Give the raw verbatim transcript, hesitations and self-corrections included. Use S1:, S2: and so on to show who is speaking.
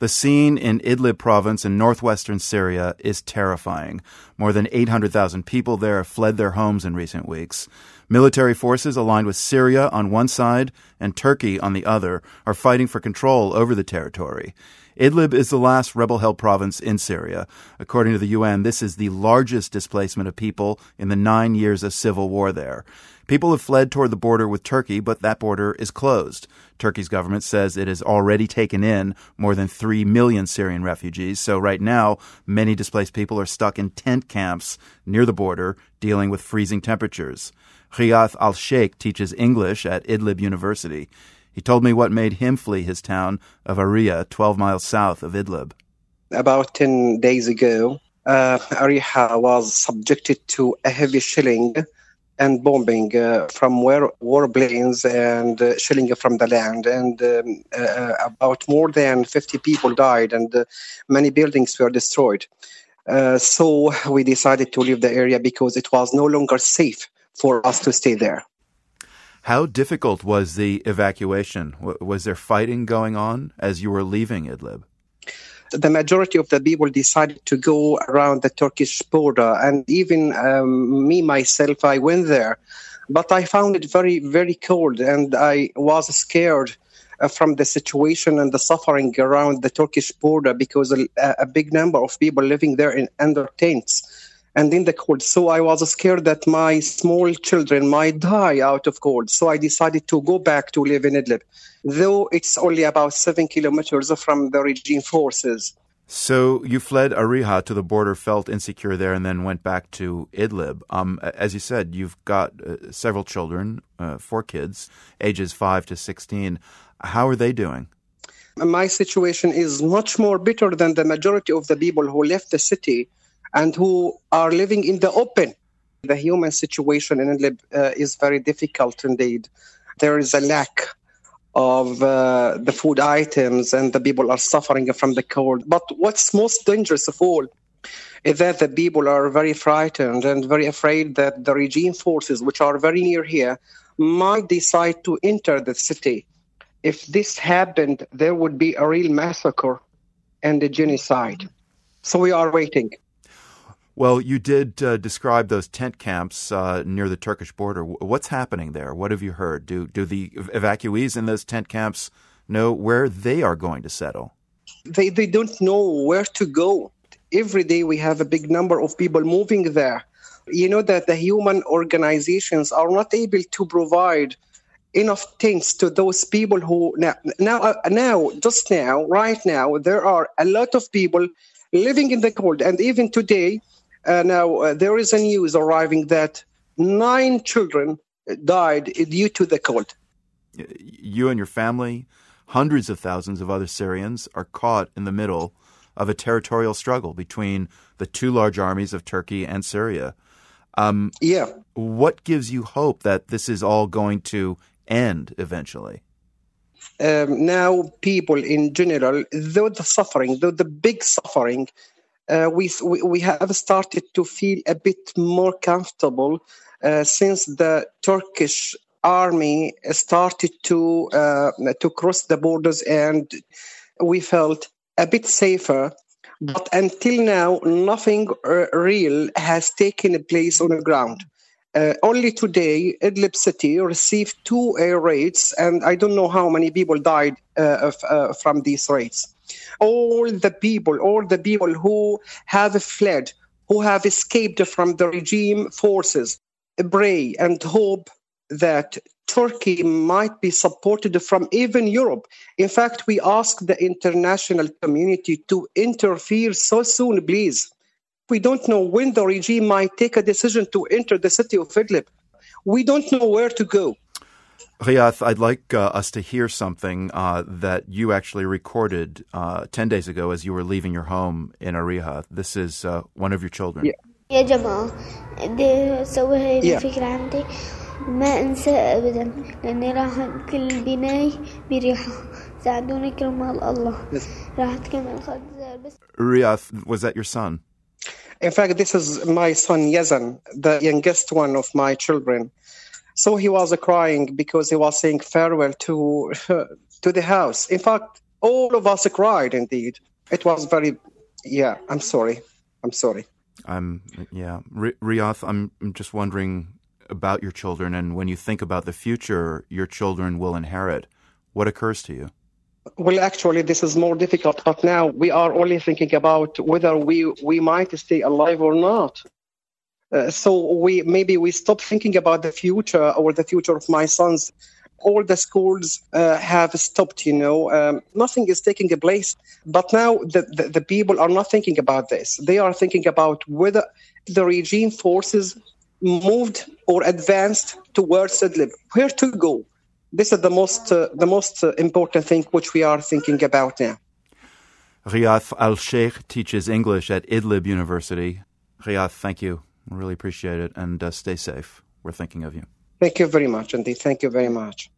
S1: The scene in Idlib province in northwestern Syria is terrifying. More than eight hundred thousand people there have fled their homes in recent weeks. Military forces aligned with Syria on one side and Turkey on the other are fighting for control over the territory. Idlib is the last rebel-held province in Syria. According to the U N, this is the largest displacement of people in the nine years of civil war there. People have fled toward the border with Turkey, but that border is closed. Turkey's government says it has already taken in more than three million Syrian refugees. So right now, many displaced people are stuck in tent camps near the border, dealing with freezing temperatures. Riyadh al-Sheikh teaches English at Idlib University. He told me what made him flee his town of Ariha, twelve miles south of Idlib.
S2: About ten days ago, uh, Ariha was subjected to a heavy shelling and bombing uh, from war, warplanes and uh, shelling from the land. And um, uh, about more than fifty people died and uh, many buildings were destroyed. Uh, so we decided to leave the area because it was no longer safe for us to stay there.
S1: How difficult was the evacuation? Was there fighting going on as you were leaving Idlib?
S2: The majority of the people decided to go around the Turkish border, and even um, me, myself, I went there. But I found it very, very cold, and I was scared uh, from the situation and the suffering around the Turkish border because a, a big number of people living there in under tents and in the cold. So I was scared that my small children might die out of cold. So I decided to go back to live in Idlib, though it's only about seven kilometers from the regime forces.
S1: So you fled Ariha to the border, felt insecure there, and then went back to Idlib. Um, as you said, you've got uh, several children, uh, four kids, ages five to sixteen. How are they doing?
S2: My situation is much more bitter than the majority of the people who left the city and who are living in the open. The human situation in Idlib uh, is very difficult indeed. There is a lack of uh, the food items and the people are suffering from the cold. But what's most dangerous of all is that the people are very frightened and very afraid that the regime forces, which are very near here, might decide to enter the city. If this happened, there would be a real massacre and a genocide. So we are waiting.
S1: Well, you did uh, describe those tent camps uh, near the Turkish border. What's happening there? What have you heard? Do do the evacuees in those tent camps know where they are going to settle?
S2: They they don't know where to go. Every day we have a big number of people moving there. You know that the human organizations are not able to provide enough tents to those people who now now uh, now just now right now there are a lot of people living in the cold, and even today. Uh, now, uh, there is a news arriving that nine children died due to the cold.
S1: You and your family, hundreds of thousands of other Syrians, are caught in the middle of a territorial struggle between the two large armies of Turkey and Syria. Um,
S2: yeah.
S1: What gives you hope that this is all going to end eventually?
S2: Um, now, people in general, though the suffering, though the big suffering, Uh, we, we we have started to feel a bit more comfortable uh, since the Turkish army started to uh, to cross the borders, and we felt a bit safer. But until now, nothing uh, real has taken place on the ground. Uh, only today, Idlib city received two air raids, and I don't know how many people died uh, of, uh, from these raids. All the people, all the people who have fled, who have escaped from the regime forces, pray and hope that Turkey might be supported from even Europe. In fact, we ask the international community to interfere so soon, please. We don't know when the regime might take a decision to enter the city of Idlib. We don't know where to go.
S1: Riyadh, I'd like uh, us to hear something uh, that you actually recorded uh, ten days ago as you were leaving your home in Ariha. This is uh, one of your children.
S2: Yeah.
S3: يا جماعة بدي أسوي هاي الفكرة عندي ما أنسى أبدا لأني راح كل بناي بريحة ساعدوني كرمال الله راح تكمل خد بس.
S1: Riyadh, was that your son?
S2: In fact, this is my son Yazan, the youngest one of my children. So he was crying because he was saying farewell to to the house. In fact, all of us cried indeed. It was very, yeah, I'm sorry. I'm sorry.
S1: I'm, yeah. R- Riath, I'm just wondering about your children, and when you think about the future your children will inherit, what occurs to you?
S2: Well, actually, this is more difficult, but now we are only thinking about whether we, we might stay alive or not. Uh, so we maybe we stop thinking about the future or the future of my sons. All the schools uh, have stopped, you know. Um, nothing is taking place. But now the, the, the people are not thinking about this. They are thinking about whether the regime forces moved or advanced towards Idlib. Where to go? This is the most uh, the most uh, important thing which we are thinking about now.
S1: Riath Al-Sheikh teaches English at Idlib University. Riath, thank you. Really appreciate it. And uh, stay safe. We're thinking of you.
S2: Thank you very much, indeed. Thank you very much.